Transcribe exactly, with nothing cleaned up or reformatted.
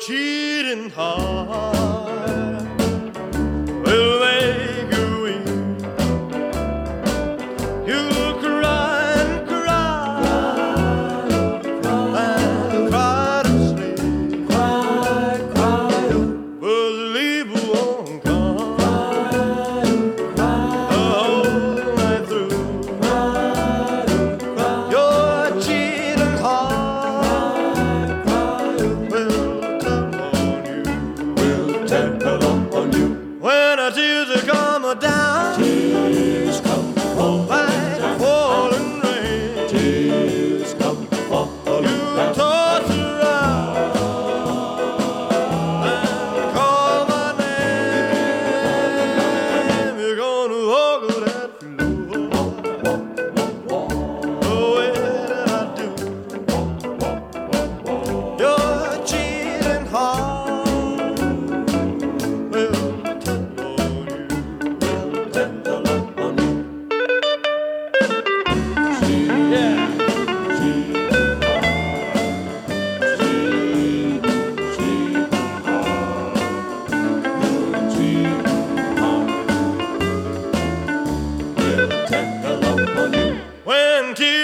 cheating heart will make you weep. You'll cry and cry, cry and cry to sleep, cry, cry, but sleep won't come, cry, cry, the whole night through. Cry, cry, your cheating heart will tell on you. When the tears come down, Tears come falling like down. falling rain, Tears come falling you down. toss around and call my name. You're gonna walk that floor the way that I do. Your cheating heart will tell on you. Tell on you. Yeah. When tears